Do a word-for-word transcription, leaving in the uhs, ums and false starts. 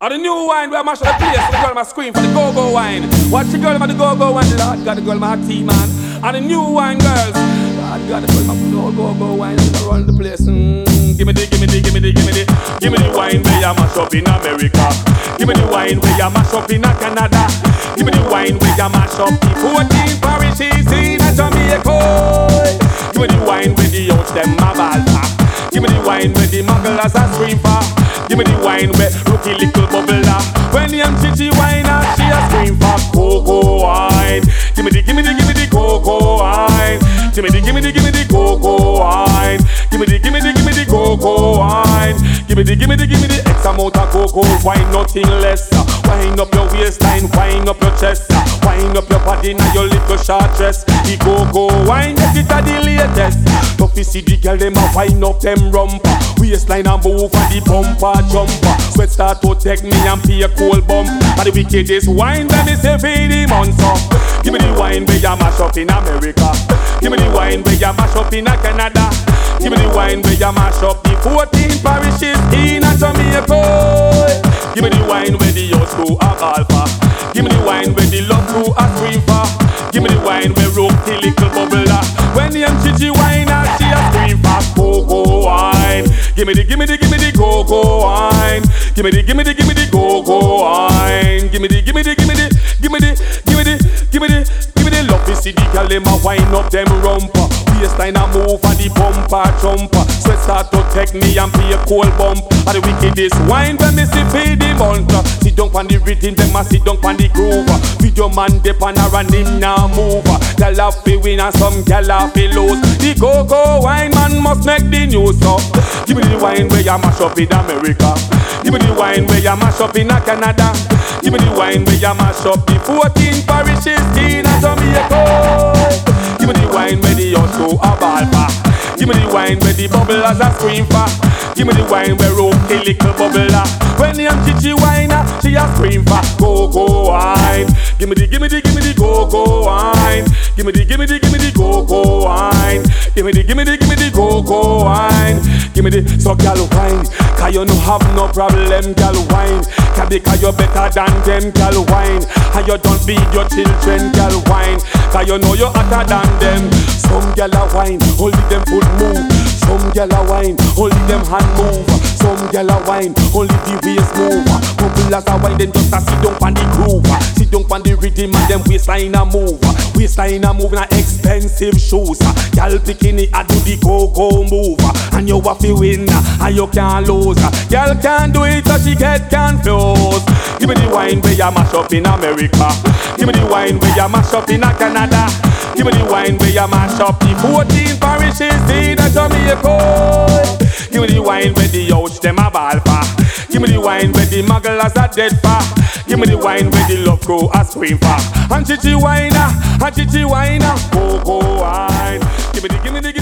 Or the new wine where I mash up the place. The girl ma scream for the go-go wine. Watch the girl ma the go-go wine. Lord God, the girl ma hot tea man. And the new wine girls. Lord God, the girl ma no go-go wine. And run the place. Mm. Give me the, give me the, give me the, give me the. Give me the wine where you mash up in America. Give me the wine where you mash up in Canada. Give me the wine where you mash up the fourteen parishes in Jamaica. Give me the wine where the youths them a ball for. Give me the wine where the mugglers a scream for. Give me the wine where rookie little bubbler. When the M G G wine and she a scream for cocoa wine. Give me the, give me the, give me the cocoa wine. Give me the, give me the, give me the cocoa wine. Give me the, give me the, give me the cocoa wine. Give me the, give me the, give me the X amount of cocoa wine, nothing less. Wind up your waistline, wind up your chest. Wind up your body now your little short dress. The cocoa wine, get it at the latest. Tough to see the girl them a wind up them rumper. Waistline and move and the bumper jumper. Sweat start to take me and pay a cold bump. And the wickedest wine that is every the monster. Give me the wine where you mash up in America. Give me the wine where you mash up in Canada. Give me the wine where you mash up the fourteen parishes in Jamaica. Give me the wine where the youth crew a ball for. Give me the wine where the love crew a scream for. Give me the wine where rookie little bubbler. When the M G G wine and she a scream for cocoa wine. Give me the, give me the, give me the cocoa wine. Give me the, give me the, give me the cocoa wine. Give me the, give me the, give me the, give me the, give me the, give me the, give me the love to see the girl them a wind up them rumper. Waistline a move and the bumper jumper. Sweat start to take me and be a cold bump. And the wickedest wine when me see feed the monster. Sit down on the rhythm, them a sit down on the groove. Video man dip on her and him now move. Girl a fi win and some girl a fi lose. The cocoa wine man must make the news up. Give me the wine where you mash up in America. Give me the wine where you mash up in Canada. Give me the wine where you mash up the fourteen parishes in Jamaica. Give me the wine where the youth go a ball for. Give me the wine where the bubblers a scream for. Give me the wine where rookie little bubbler. When the M G G wine she a scream for cocoa wine. Give me the, give me the, give me the cocoa wine. Give me the, give me the, give me the cocoa wine. Give me the, give me the, give me the cocoa wine. Give me the, so gal wine. Cause you no have no problem, gal wine. Cause because you better than them, gal wine. And you don't feed your children, gal wine. Cause you know you're hotter than them. Some gal a wine, only them foot move. Some gal a wine, only them hand move. Some gal a wine, only the waist move. Bubblers a wine, then just a sit down on the groove. Sit down on the rhythm and them waistline a move. Waistline a move na expensive shoes. Gal bikini a do the go-go move. And you have to win, and you can't lose. Gal can't do it, so she get confused. Give me the wine where you mash up in America. Give me the wine where you mash up in Canada. Give me the wine where you mash up the fourteen parishes in Jamaica. Give me the wine where the youths them a ball for. Give me the wine where the mugglers are dead for. Give me the wine where the love crew a scream for. And Chichi wine, and Chichi wine, cocoa wine. Give me the, give me the, give me the